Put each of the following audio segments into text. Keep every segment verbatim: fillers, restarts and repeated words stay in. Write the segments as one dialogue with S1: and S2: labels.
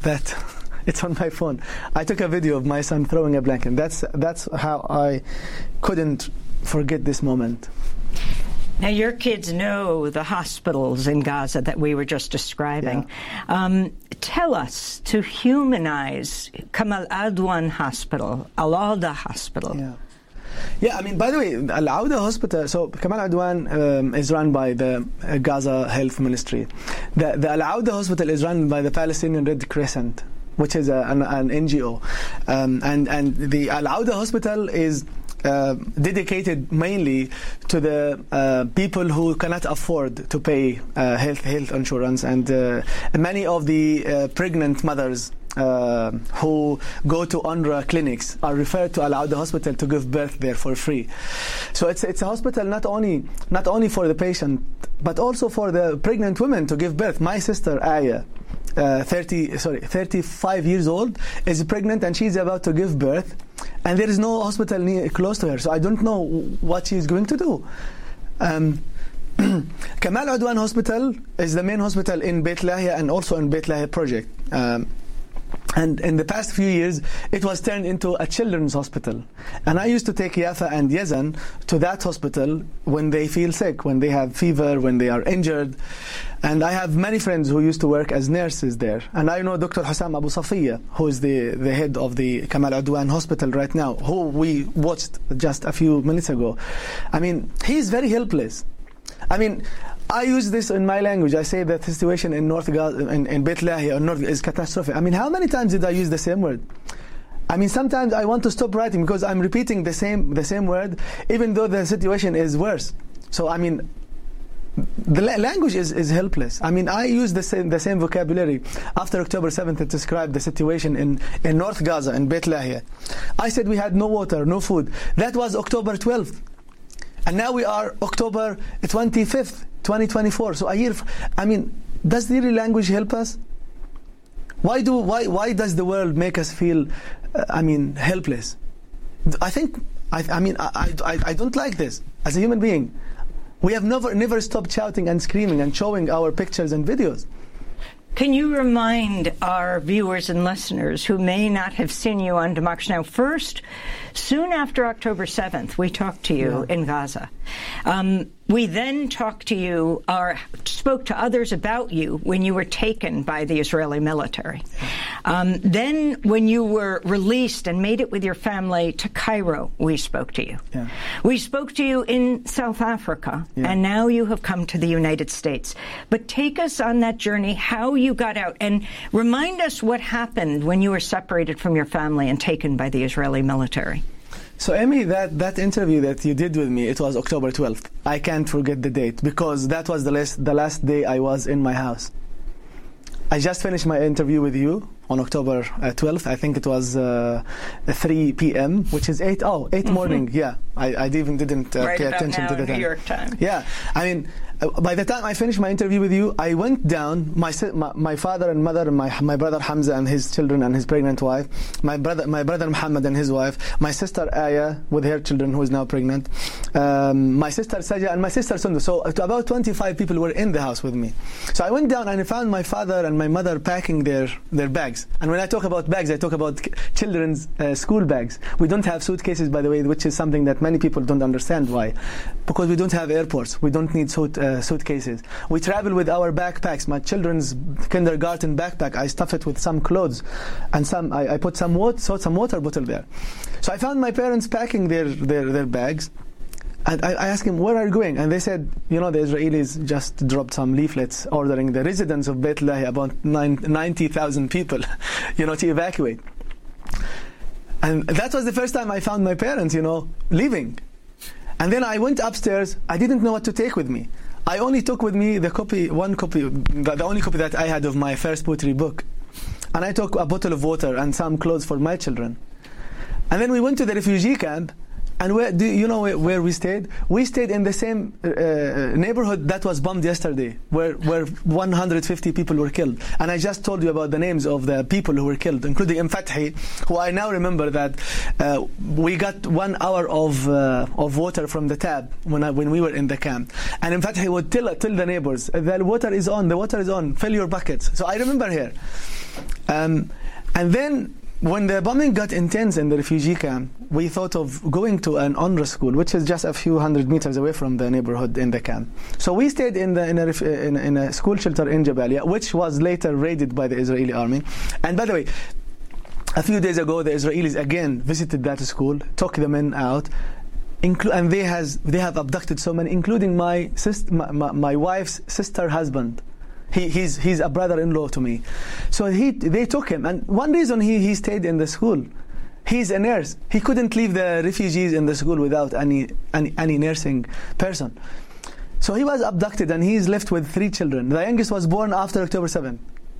S1: that it's on my phone. I took a video of my son throwing a blanket. That's that's how I couldn't forget this moment.
S2: Now, your kids know the hospitals in Gaza that we were just describing. Yeah. Um, tell us, to humanize Kamal Adwan Hospital, Al-Auda Hospital.
S1: Yeah. Yeah, I mean, by the way, Al-Auda Hospital, so Kamal Adwan um, is run by the uh, Gaza Health Ministry. The, the Al-Auda Hospital is run by the Palestinian Red Crescent, which is a, an, an N G O. Um, and, and the Al-Auda Hospital is Uh, dedicated mainly to the uh, people who cannot afford to pay uh, health health insurance, and uh, many of the uh, pregnant mothers uh, who go to UNRWA clinics are referred to Al-Auda Hospital to give birth there for free. So it's it's a hospital not only not only for the patient but also for the pregnant women to give birth. My sister Aya, uh, thirty sorry thirty-five years old, is pregnant and she's about to give birth. And there is no hospital near, close to her, so I don't know what she's going to do. Um, Kamal Adwan Hospital is the main hospital in Beit Lahia and also in Beit Lahia project. Um, and in the past few years, it was turned into a children's hospital. And I used to take Yafa and Yazan to that hospital when they feel sick, when they have fever, when they are injured. And I have many friends who used to work as nurses there. And I know Doctor Hussam Abu Safiya, who is the, the head of the Kamal Adwan Hospital right now, who we watched just a few minutes ago. I mean, he's very helpless. I mean, I use this in my language. I say that the situation in North Gaza, in, in Beit Lahia, North, is catastrophic. I mean, how many times did I use the same word? I mean, sometimes I want to stop writing because I'm repeating the same the same word, even though the situation is worse. So, I mean, the la language is, is helpless. I mean, I use the same the same vocabulary after October seventh to describe the situation in, in North Gaza, in Beit Lahia. I said we had no water, no food. That was October twelfth. And now we are October twenty-fifth, twenty twenty-four. So a year. I mean, does the language help us? Why do why why does the world make us feel? Uh, I mean, helpless. I think. I, I mean, I, I I don't like this as a human being. We have never never stopped shouting and screaming and showing our pictures and videos.
S2: Can you remind our viewers and listeners who may not have seen you on Democracy Now! First, soon after October seventh, we talked to you yeah. in Gaza. Um, we then talked to you, or spoke to others about you when you were taken by the Israeli military. Um, then, when you were released and made it with your family to Cairo, we spoke to you. Yeah. We spoke to you in South Africa, yeah. and now you have come to the United States. But take us on that journey, how you got out, and remind us what happened when you were separated from your family and taken by the Israeli military.
S1: So, Amy, that, that interview that you did with me, it was October twelfth. I can't forget the date because that was the last, the last day I was in my house. I just finished my interview with you on October twelfth. I think it was uh, three p m, which is eight, oh, eight mm-hmm. morning. Yeah, I, I even didn't uh,
S2: right
S1: pay attention
S2: now
S1: to the
S2: New
S1: time.
S2: York time.
S1: Yeah, I mean, uh, by the time I finished my interview with you, I went down. My my, my father and mother, and my my brother Hamza and his children and his pregnant wife, my brother my brother Muhammad and his wife, my sister Aya with her children who is now pregnant, um, my sister Saja and my sister Sundu. So uh, about twenty-five people were in the house with me. So I went down and I found my father and my mother packing their their bags. And when I talk about bags, I talk about children's uh, school bags. We don't have suitcases, by the way, which is something that many people don't understand why. Because we don't have airports. We don't need suit, uh, suitcases. We travel with our backpacks. My children's kindergarten backpack, I stuff it with some clothes, and some I, I put some water, so some water bottle there. So I found my parents packing their their, their bags. And I, I asked him, where are you going? And they said, you know, the Israelis just dropped some leaflets ordering the residents of Beit Lahia, about ninety thousand people, you know, to evacuate. And that was the first time I found my parents, you know, leaving. And then I went upstairs. I didn't know what to take with me. I only took with me the copy, one copy, the, the only copy that I had of my first poetry book. And I took a bottle of water and some clothes for my children. And then we went to the refugee camp. And where, do you know where, where we stayed? We stayed in the same uh, neighborhood that was bombed yesterday, where, where one hundred fifty people were killed. And I just told you about the names of the people who were killed, including Mfathi, who I now remember that uh, we got one hour of uh, of water from the tap when I, when we were in the camp. And Mfathi would tell, tell the neighbors, the water is on, the water is on, fill your buckets. So I remember here. Um, and then when the bombing got intense in the refugee camp, we thought of going to an UNRWA school, which is just a few hundred meters away from the neighborhood in the camp. So we stayed in, the, in, a, in, in a school shelter in Jabalia, which was later raided by the Israeli army. And by the way, a few days ago, the Israelis again visited that school, took the men out, inclu- and they, has, they have abducted so many, including my, sis- my, my, my wife's sister husband. He, he's, he's a brother-in-law to me. So he, they took him. And one reason he, he stayed in the school, he's a nurse. He couldn't leave the refugees in the school without any, any, any nursing person. So he was abducted and he's left with three children. The youngest was born after October seventh.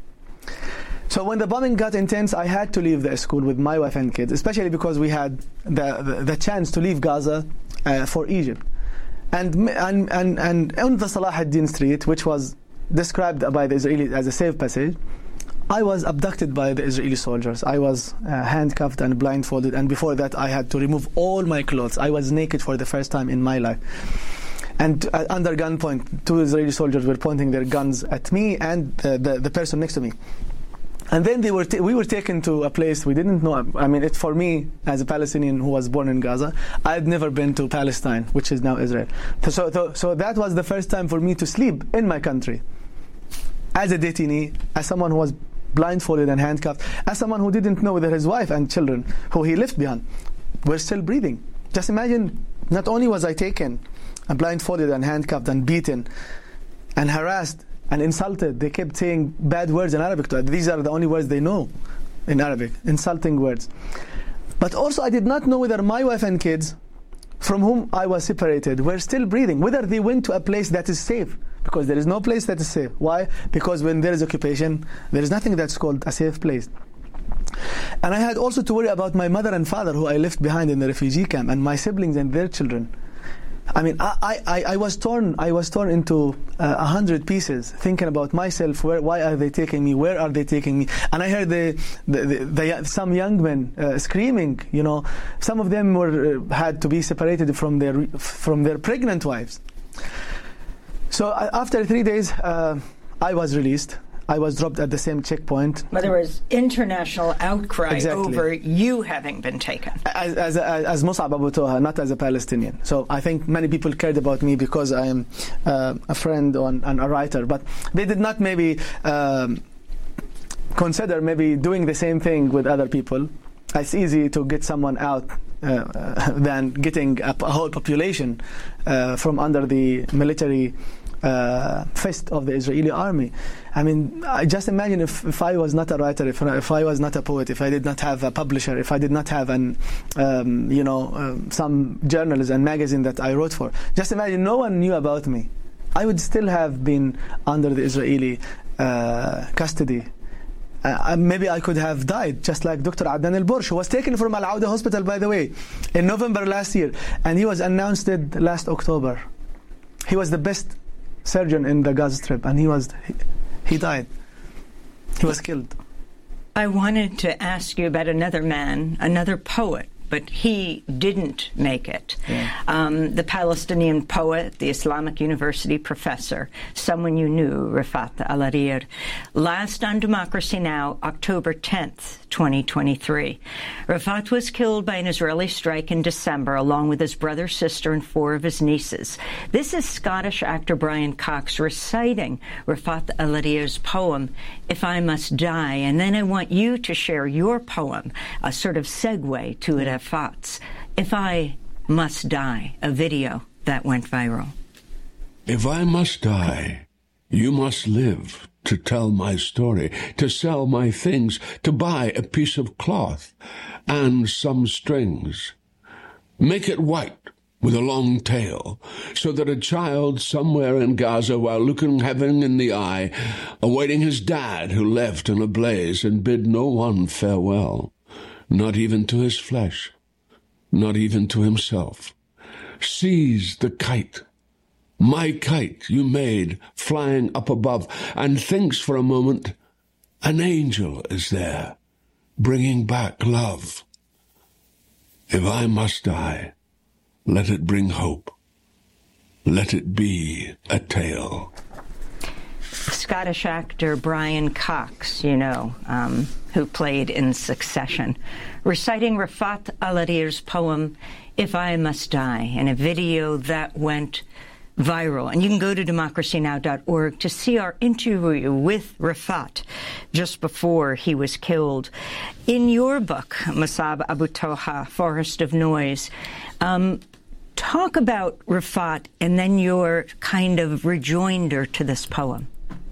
S1: So when the bombing got intense, I had to leave the school with my wife and kids, especially because we had the, the, the chance to leave Gaza uh, for Egypt. And, and, and, and on the Salah ad-Din street, which was described by the Israelis as a safe passage, I was abducted by the Israeli soldiers. I was uh, handcuffed and blindfolded, and before that I had to remove all my clothes. I was naked for the first time in my life. And uh, under gunpoint, two Israeli soldiers were pointing their guns at me and uh, the, the person next to me. And then they were ta- we were taken to a place we didn't know. I mean, it, for me, as a Palestinian who was born in Gaza, I had never been to Palestine, which is now Israel. So, so, so that was the first time for me to sleep in my country. As a detainee, as someone who was blindfolded and handcuffed, as someone who didn't know whether his wife and children, who he left behind, were still breathing. Just imagine, not only was I taken and blindfolded and handcuffed and beaten and harassed and insulted, they kept saying bad words in Arabic to us. These are the only words they know in Arabic, insulting words. But also I did not know whether my wife and kids, from whom I was separated, were still breathing, whether they went to a place that is safe. Because there is no place that is safe. Why? Because when there is occupation, there is nothing that's called a safe place. And I had also to worry about my mother and father, who I left behind in the refugee camp, and my siblings and their children. I mean, I, I, I was torn. I was torn into uh, a hundred pieces, thinking about myself. Where, why are they taking me? Where are they taking me? And I heard the, the, the, the some young men uh, screaming. You know, some of them were uh, had to be separated from their from their pregnant wives. So uh, after three days, uh, I was released. I was dropped at the same checkpoint.
S2: But there was international outcry
S1: exactly.
S2: over you having been taken.
S1: As, as, as Mus'ab Abu Toha, not as a Palestinian. So I think many people cared about me because I am uh, a friend or, and a writer. But they did not maybe um, consider maybe doing the same thing with other people. It's easy to get someone out uh, uh, than getting a, a whole population uh, from under the military Uh, fist of the Israeli army. I mean, I just imagine if, if I was not a writer, if, if I was not a poet, if I did not have a publisher, if I did not have an, um, you know, uh, some journals and magazine that I wrote for. Just imagine no one knew about me. I would still have been under the Israeli uh, custody. Uh, maybe I could have died, just like Doctor Adnan El-Borsh, who was taken from Al-Auda Hospital, by the way, in November last year, and he was announced dead last October. He was the best surgeon in the Gaza Strip, and he was he, he died. He was killed.
S2: I wanted to ask you about another man, another poet, but he didn't make it.
S1: Yeah.
S2: Um, the Palestinian poet, the Islamic University professor, someone you knew, Rafat Al-Hariri. Last on Democracy Now!, October tenth, twenty twenty-three. Rafat was killed by an Israeli strike in December, along with his brother, sister, and four of his nieces. This is Scottish actor Brian Cox reciting Rafat Al-Hariri's poem, If I Must Die, and then I want you to share your poem, a sort of segue to it. Rafat's If I Must Die, a video that went viral.
S3: If I must die, you must live to tell my story, to sell my things, to buy a piece of cloth and some strings. Make it white with a long tail, so that a child somewhere in Gaza, while looking heaven in the eye, awaiting his dad who left in a blaze and bid no one farewell, not even to his flesh, not even to himself. Sees the kite, my kite you made, flying up above, and thinks for a moment an angel is there, bringing back love. If I must die, let it bring hope. Let it be a tale.
S2: Scottish actor Brian Cox, you know, um, who played in Succession, reciting Rafat Al-Harir's poem, If I Must Die, in a video that went viral. And you can go to democracy now dot org to see our interview with Rafat just before he was killed. In your book, Musab Abu Toha, Forest of Noise, um, talk about Rafat and then your kind of rejoinder to this poem.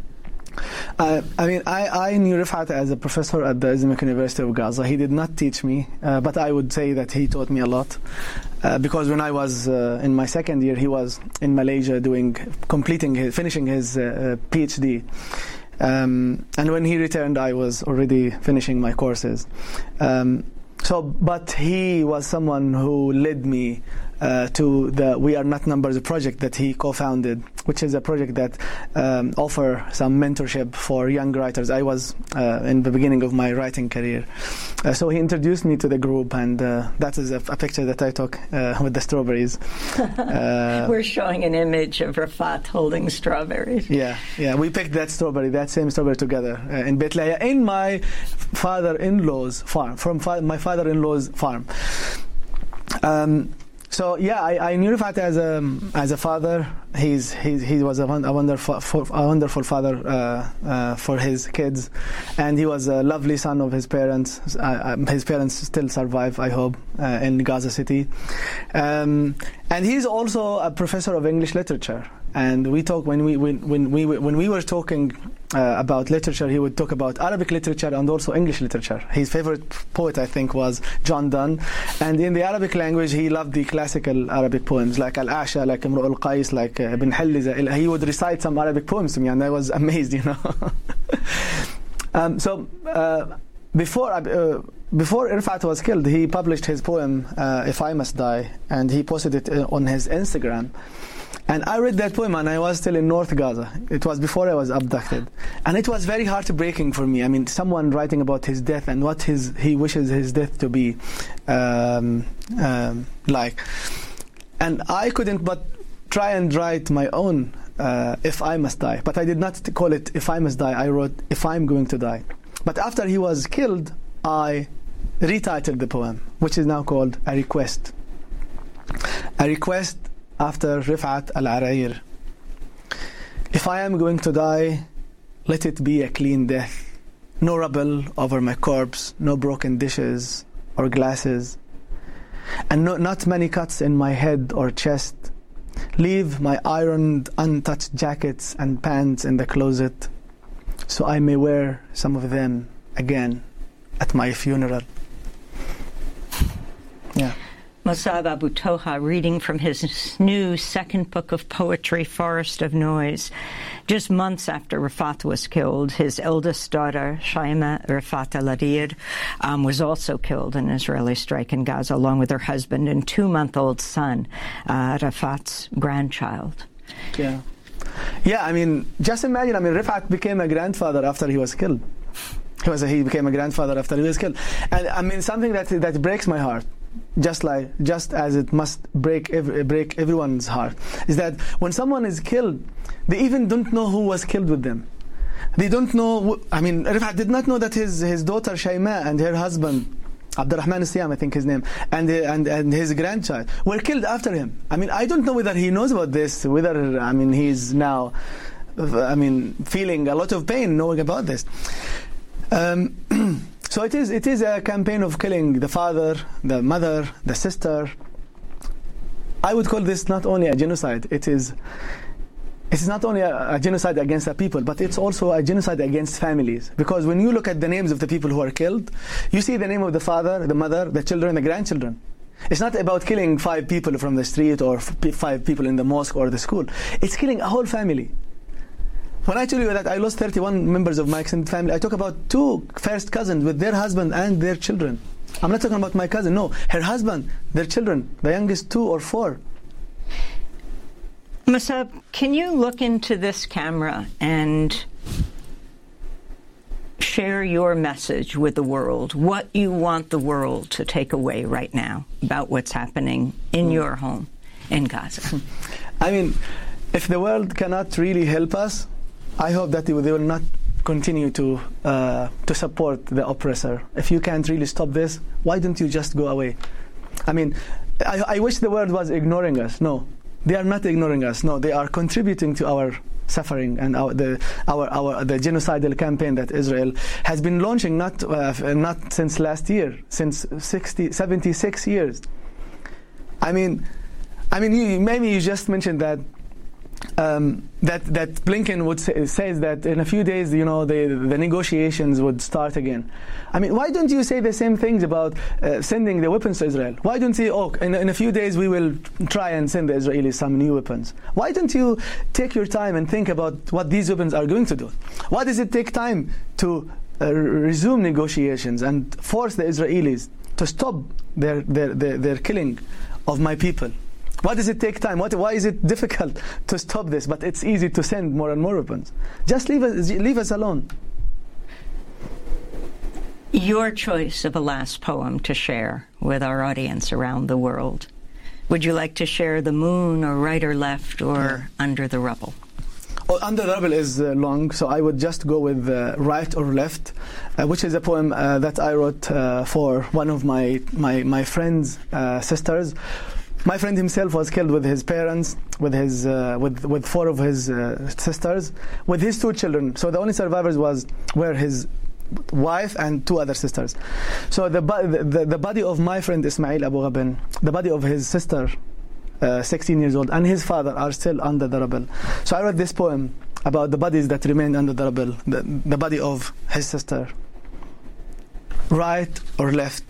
S1: Uh, I mean, I, I knew Rafat as a professor at the Islamic University of Gaza. He did not teach me, uh, but I would say that he taught me a lot. Uh, because when I was uh, in my second year, he was in Malaysia doing, completing, his, finishing his uh, PhD. Um, and when he returned, I was already finishing my courses. Um, so, but he was someone who led me Uh, to the We Are Not Numbers project that he co-founded, which is a project that um, offer some mentorship for young writers. I was uh, in the beginning of my writing career. Uh, so he introduced me to the group, and uh, that is a, a picture that I took uh, with the strawberries. Uh,
S2: We're showing an image of Rafat holding strawberries.
S1: Yeah, yeah. We picked that strawberry, that same strawberry together uh, in Beit Lahiya, in my father-in-law's farm, from fa- my father-in-law's farm. Um, So yeah, I, I knew Rafat as a as a father. He's he he was a, a wonderful a wonderful father uh, uh, for his kids, and he was a lovely son of his parents. Uh, his parents still survive, I hope, uh, in Gaza City, um, and he's also a professor of English literature. And we talk when we when, when we when we were talking uh, about literature, he would talk about Arabic literature and also English literature. His favorite poet, I think, was John Donne, and in the Arabic language, he loved the classical Arabic poems like Al-Asha, like Imru al-Qais, like uh, Ibn Halliza. He would recite some Arabic poems to me, and I was amazed, you know. um, so uh, before uh, before Rafat was killed, he published his poem uh, "If I Must Die," and he posted it uh, on his Instagram. And I read that poem, and I was still in North Gaza. It was before I was abducted. And it was very heartbreaking for me. I mean, someone writing about his death and what his he wishes his death to be um, um, like. And I couldn't but try and write my own uh, If I Must Die. But I did not call it If I Must Die. I wrote If I'm Going to Die. But after he was killed, I retitled the poem, which is now called A Request. A Request after Rafat Al-Harir. If I am going to die, let it be a clean death. No rubble over my corpse, no broken dishes or glasses, and no, not many cuts in my head or chest. Leave my ironed, untouched jackets and pants in the closet, so I may wear some of them again at my funeral. Yeah.
S2: Musab Abu Toha reading from his new second book of poetry, Forest of Noise. Just months after Rafat was killed, his eldest daughter, Shaima Rafat Al-Harir, um, was also killed in an Israeli strike in Gaza, along with her husband and two-month-old son, uh, Rafat's grandchild.
S1: Yeah. Yeah, I mean, just imagine, I mean, Rafat became a grandfather after he was killed. He was a, he became a grandfather after he was killed. And, I mean, something that that breaks my heart, just like just as it must break every, break everyone's heart, is that when someone is killed, they even don't know who was killed with them. They don't know. I mean, Rafat did not know that his his daughter Shaima and her husband Abdurrahman Siyam, I think his name, and and and his grandchild were killed after him. I mean, I don't know whether he knows about this, whether I mean he's now, I mean, feeling a lot of pain knowing about this. Um, So it is it is a campaign of killing the father, the mother, the sister. I would call this not only a genocide, it is it is not only a, a genocide against the people, but it's also a genocide against families. Because when you look at the names of the people who are killed, you see the name of the father, the mother, the children, the grandchildren. It's not about killing five people from the street or f- five people in the mosque or the school. It's killing a whole family. When I tell you that I lost thirty-one members of my extended family, I talk about two first cousins with their husband and their children. I'm not talking about my cousin. No, her husband, their children, the youngest two or four.
S2: Mossab, can you look into this camera and share your message with the world, what you want the world to take away right now about what's happening in your home in Gaza?
S1: I mean, if the world cannot really help us, I hope that they will, they will not continue to uh, to support the oppressor. If you can't really stop this, why don't you just go away? I mean, I, I wish the world was ignoring us. No, they are not ignoring us. No, they are contributing to our suffering and our the our our the genocidal campaign that Israel has been launching not uh, not since last year, since sixty, seventy-six years. I mean, I mean, you, maybe you just mentioned that. Um, that that Blinken would say says that in a few days, you know, the the negotiations would start again. I mean, why don't you say the same things about uh, sending the weapons to Israel? Why don't you, oh, in, in a few days we will try and send the Israelis some new weapons? Why don't you take your time and think about what these weapons are going to do? Why does it take time to uh, resume negotiations and force the Israelis to stop their their their, their killing of my people? Why does it take time? What, why is it difficult to stop this, but it's easy to send more and more weapons? Just leave us, leave us alone.
S2: Your choice of a last poem to share with our audience around the world. Would you like to share The Moon or Right or Left or yeah. Under the Rubble?
S1: Oh, Under the Rubble is uh, long, so I would just go with uh, Right or Left, uh, which is a poem uh, that I wrote uh, for one of my, my, my friend's uh, sisters. My friend himself was killed with his parents, with his uh, with with four of his uh, sisters, with his two children. So the only survivors was were his wife and two other sisters. So the the, the body of my friend Ismail Abu Ghabin, the body of his sister, uh, sixteen years old, and his father are still under the rubble. So I wrote this poem about the bodies that remained under the rubble, the, the body of his sister. Right or left?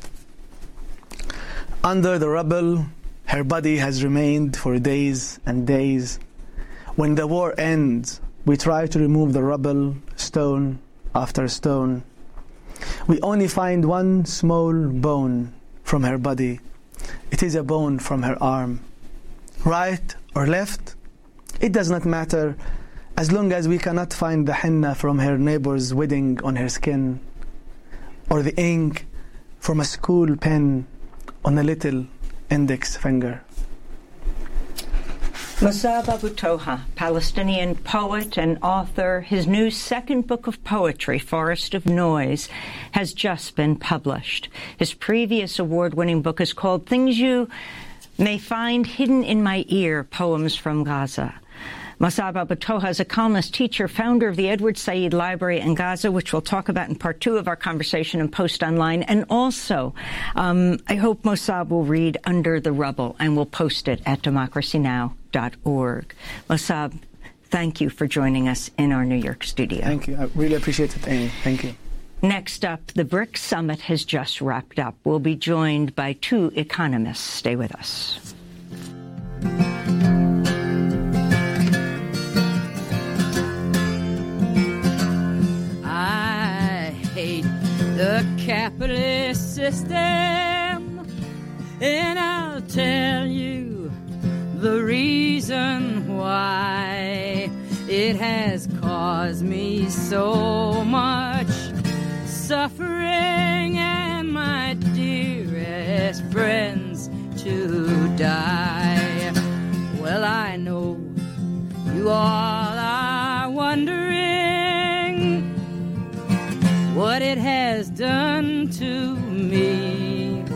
S1: Under the rubble, her body has remained for days and days. When the war ends, we try to remove the rubble, stone after stone. We only find one small bone from her body. It is a bone from her arm. Right or left? It does not matter, as long as we cannot find the henna from her neighbor's wedding on her skin, or the ink from a school pen on a little index finger.
S2: Mossab Abu Toha, Palestinian poet and author, his new second book of poetry, Forest of Noise, has just been published. His previous award-winning book is called Things You May Find Hidden in My Ear, Poems from Gaza. Mossab Abu Toha is a columnist, teacher, founder of the Edward Said Library in Gaza, which we'll talk about in part two of our conversation and post online. And also, um, I hope Mossab will read Under the Rubble, and we'll post it at democracy now dot org. Mossab, thank you for joining us in our New York studio.
S1: Thank you. I really appreciate it, Amy. Thank you.
S2: Next up, the BRICS Summit has just wrapped up. We'll be joined by two economists. Stay with us.
S4: The capitalist system, and I'll tell you the reason why. It has caused me so much suffering and my dearest friends to die. Well, I know you all are wondering what it has done to me.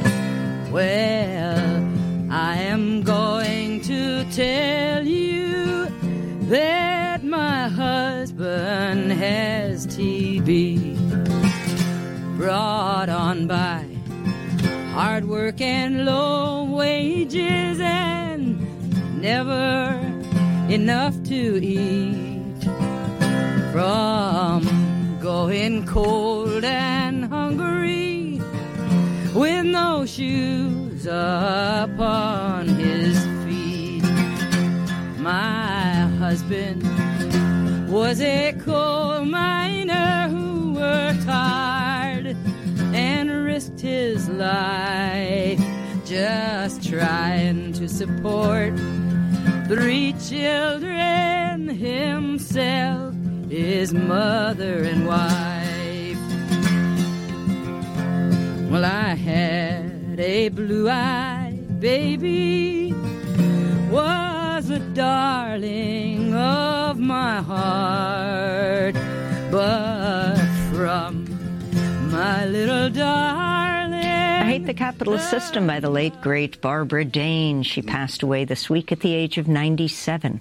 S4: Well, I am going to tell you that my husband has T B, brought on by hard work and low wages and never enough to eat. From going cold and hungry with no shoes upon his feet. My husband was a coal miner who worked hard and risked his life, just trying to support three children, himself, his mother and wife. Well, I had a blue-eyed baby, was a darling of my heart, but from my little darling.
S2: I Hate the Capitalist System by the late, great Barbara Dane. She passed away this week at the age of ninety-seven.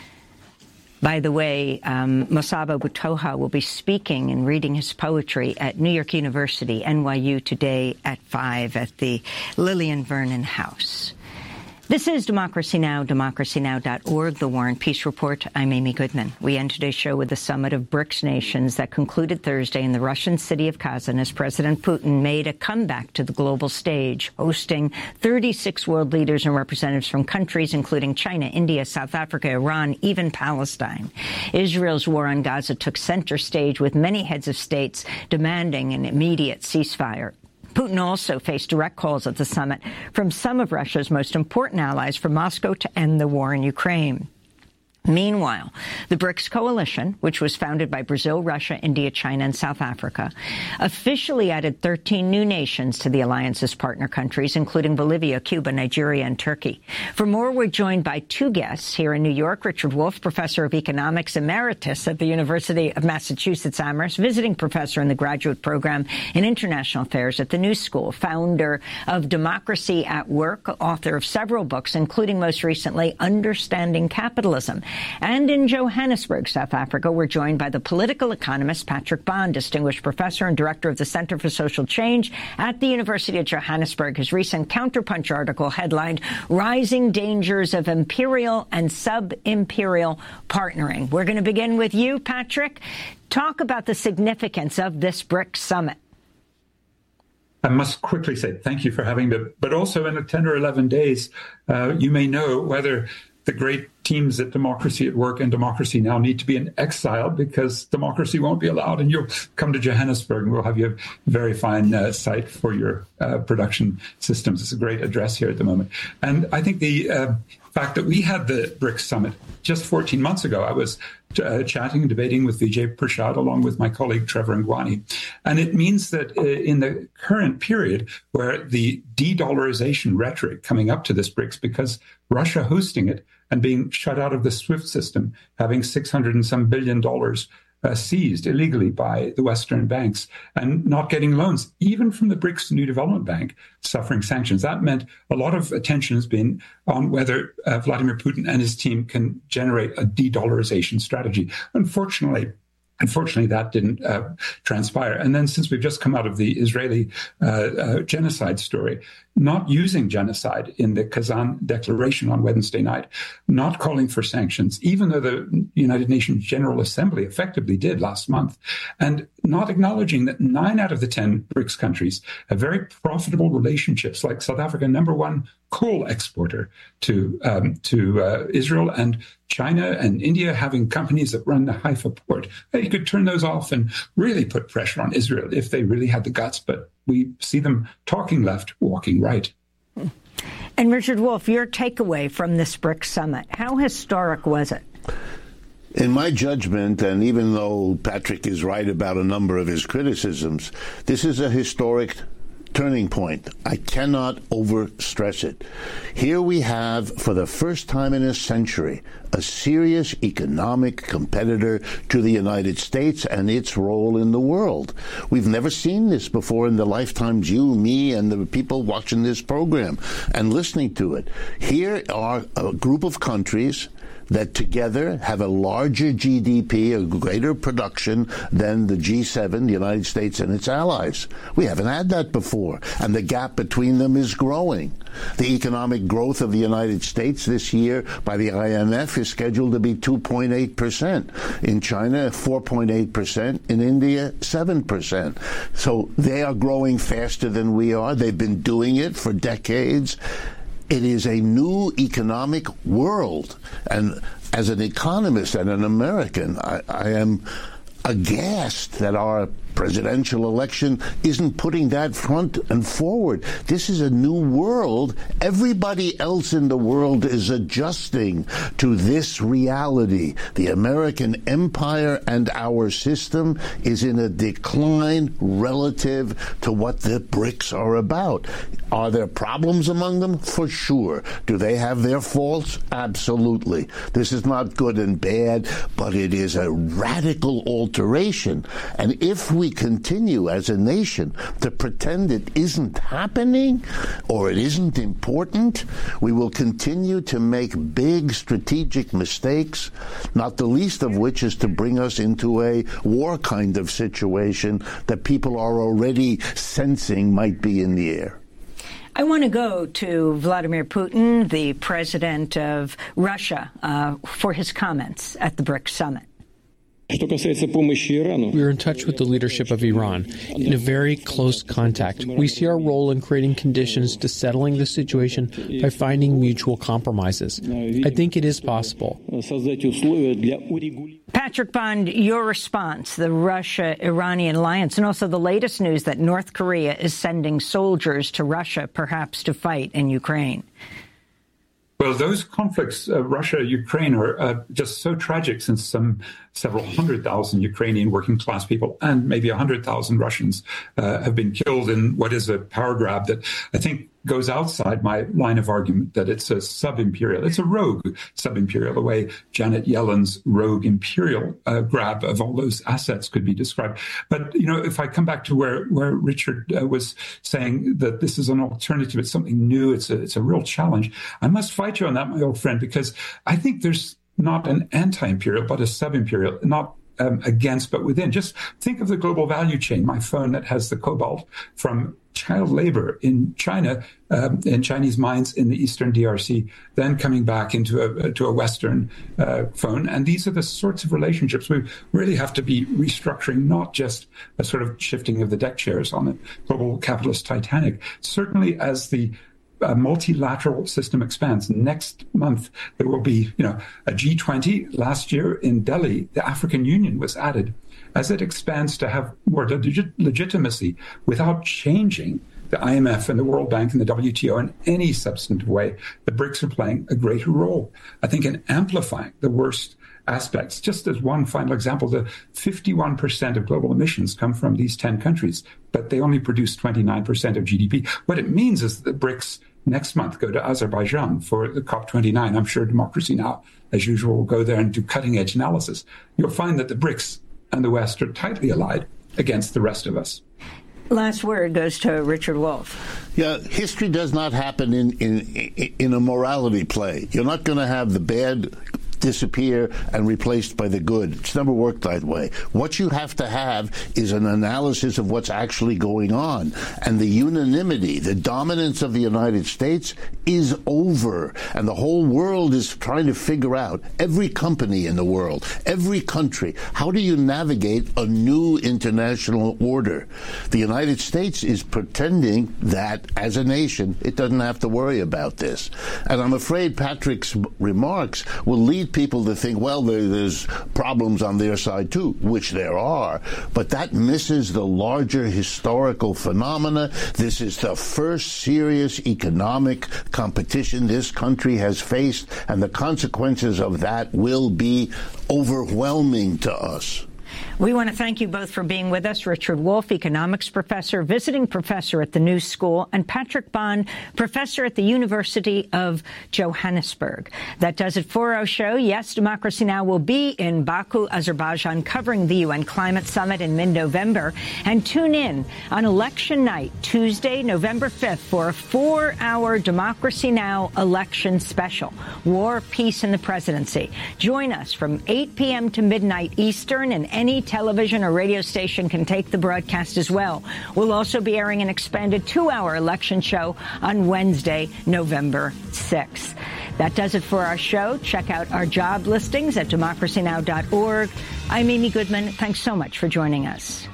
S2: By the way, um, Masaba Butoha will be speaking and reading his poetry at New York University, N Y U, today at five at the Lillian Vernon House. This is Democracy Now!, democracy now dot org, The War and Peace Report. I'm Amy Goodman. We end today's show with the summit of BRICS nations that concluded Thursday in the Russian city of Kazan as President Putin made a comeback to the global stage, hosting thirty-six world leaders and representatives from countries including China, India, South Africa, Iran, even Palestine. Israel's war on Gaza took center stage, with many heads of states demanding an immediate ceasefire. Putin also faced direct calls at the summit from some of Russia's most important allies for Moscow to end the war in Ukraine. Meanwhile, the BRICS coalition, which was founded by Brazil, Russia, India, China, and South Africa, officially added thirteen new nations to the alliance's partner countries, including Bolivia, Cuba, Nigeria, and Turkey. For more, we're joined by two guests here in New York. Richard Wolff, professor of economics emeritus at the University of Massachusetts Amherst, visiting professor in the graduate program in international affairs at the New School, founder of Democracy at Work, author of several books, including most recently Understanding Capitalism. And in Johannesburg, South Africa, we're joined by the political economist Patrick Bond, distinguished professor and director of the Center for Social Change at the University of Johannesburg. His recent Counterpunch article headlined Rising Dangers of Imperial and Sub-Imperial Partnering. We're going to begin with you, Patrick. Talk about the significance of this BRICS summit.
S5: I must quickly say thank you for having me, but also in ten or eleven days, uh, you may know whether the great teams at Democracy at Work and Democracy Now! Need to be in exile, because democracy won't be allowed. And you'll come to Johannesburg, and we'll have you a very fine uh, site for your uh, production systems. It's a great address here at the moment. And I think the uh, fact that we had the BRICS summit just fourteen months ago, I was uh, chatting and debating with Vijay Prashad along with my colleague Trevor Ngwani. And it means that uh, in the current period, where the de-dollarization rhetoric coming up to this BRICS, because Russia hosting it and being shut out of the SWIFT system, having six hundred and some billion dollars uh, seized illegally by the Western banks, and not getting loans, even from the BRICS New Development Bank, suffering sanctions. That meant a lot of attention has been on whether uh, Vladimir Putin and his team can generate a de-dollarization strategy. Unfortunately, Unfortunately, that didn't uh, transpire. And then, since we've just come out of the Israeli uh, uh, genocide story, not using genocide in the Kazan Declaration on Wednesday night, not calling for sanctions, even though the United Nations General Assembly effectively did last month, and not acknowledging that nine out of the ten BRICS countries have very profitable relationships, like South Africa, number one coal exporter to um, to uh, Israel, and China and India having companies that run the Haifa port. You could turn those off and really put pressure on Israel if they really had the guts, but we see them talking left, walking right.
S2: And Richard Wolff, your takeaway from this BRICS summit, how historic was it?
S6: In my judgment, and even though Patrick is right about a number of his criticisms, this is a historic turning point. I cannot overstress it. Here we have, for the first time in a century, a serious economic competitor to the United States and its role in the world. We've never seen this before in the lifetimes you, me, and the people watching this program and listening to it. Here are a group of countries that together have a larger G D P, a greater production than the G seven, the United States and its allies. We haven't had that before, and the gap between them is growing. The economic growth of the United States this year by the I M F is scheduled to be two point eight percent. In China, four point eight percent. In India, seven percent. So they are growing faster than we are. They've been doing it for decades. It is a new economic world. And as an economist and an American, I, I am aghast that our presidential election isn't putting that front and forward. This is a new world. Everybody else in the world is adjusting to this reality. The American empire and our system is in a decline relative to what the BRICS are about. Are there problems among them? For sure. Do they have their faults? Absolutely. This is not good and bad, but it is a radical alteration. And if we continue as a nation to pretend it isn't happening or it isn't important, we will continue to make big strategic mistakes, not the least of which is to bring us into a war kind of situation that people are already sensing might be in the air.
S2: I want to go to Vladimir Putin, the president of Russia, uh, for his comments at the BRICS summit.
S7: We are in touch with the leadership of Iran in a very close contact. We see our role in creating conditions to settling the situation by finding mutual compromises. I think it is possible.
S2: Patrick Bond, your response, the Russia-Iranian alliance, and also the latest news that North Korea is sending soldiers to Russia, perhaps to fight in Ukraine.
S5: Well, those conflicts, uh, Russia, Ukraine, are uh, just so tragic, since some several hundred thousand Ukrainian working class people and maybe a hundred thousand Russians uh, have been killed in what is a power grab that I think goes outside my line of argument that it's a sub-imperial, it's a rogue sub-imperial, the way Janet Yellen's rogue imperial uh, grab of all those assets could be described. But, you know, if I come back to where, where Richard uh, was saying that this is an alternative, it's something new, it's a, it's a real challenge, I must fight you on that, my old friend, because I think there's not an anti-imperial, but a sub-imperial, not um, against, but within. Just think of the global value chain. My phone that has the cobalt from child labor in China, um, in Chinese mines in the eastern D R C, then coming back into a to a Western uh, phone. And these are the sorts of relationships we really have to be restructuring, not just a sort of shifting of the deck chairs on the global capitalist Titanic. Certainly, as the a multilateral system expands. Next month, there will be, you know, a G twenty. Last year in Delhi, the African Union was added. As it expands to have more legit- legitimacy without changing the I M F and the World Bank and the W T O in any substantive way, the BRICS are playing a greater role, I think, in amplifying the worst aspects. Just as one final example, the fifty-one percent of global emissions come from these ten countries, but they only produce twenty-nine percent of G D P. What it means is that the BRICS next month go to Azerbaijan for the COP twenty-nine. I'm sure Democracy Now!, as usual, will go there and do cutting-edge analysis. You'll find that the BRICS and the West are tightly allied against the rest of us.
S2: Last word goes to Richard Wolff.
S6: Yeah, history does not happen in, in, in a morality play. You're not going to have the bad disappear and replaced by the good. It's never worked that way. What you have to have is an analysis of what's actually going on. And the unanimity, the dominance of the United States is over. And the whole world is trying to figure out, every company in the world, every country, how do you navigate a new international order? The United States is pretending that, as a nation, it doesn't have to worry about this. And I'm afraid Patrick's remarks will lead people to think, well, there, there's problems on their side too, which there are, but that misses the larger historical phenomena. This is the first serious economic competition this country has faced, and the consequences of that will be overwhelming to us.
S2: We want to thank you both for being with us. Richard Wolff, economics professor, visiting professor at the New School, and Patrick Bond, professor at the University of Johannesburg. That does it for our show. Yes, Democracy Now! Will be in Baku, Azerbaijan, covering the U N Climate Summit in mid-November. And tune in on election night, Tuesday, November fifth, for a four-hour Democracy Now! Election special, War, Peace, and the Presidency. Join us from eight p.m. to midnight Eastern, and any television or radio station can take the broadcast as well. We'll also be airing an expanded two-hour election show on Wednesday, November sixth. That does it for our show. Check out our job listings at democracy now dot org. I'm Amy Goodman. Thanks so much for joining us.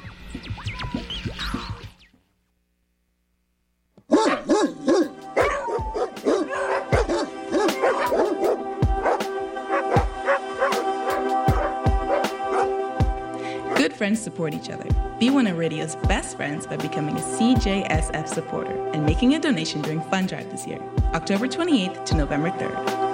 S8: friends support each other. Be one of radio's best friends by becoming a C J S F supporter and making a donation during Fund Drive this year, October twenty-eighth to November third.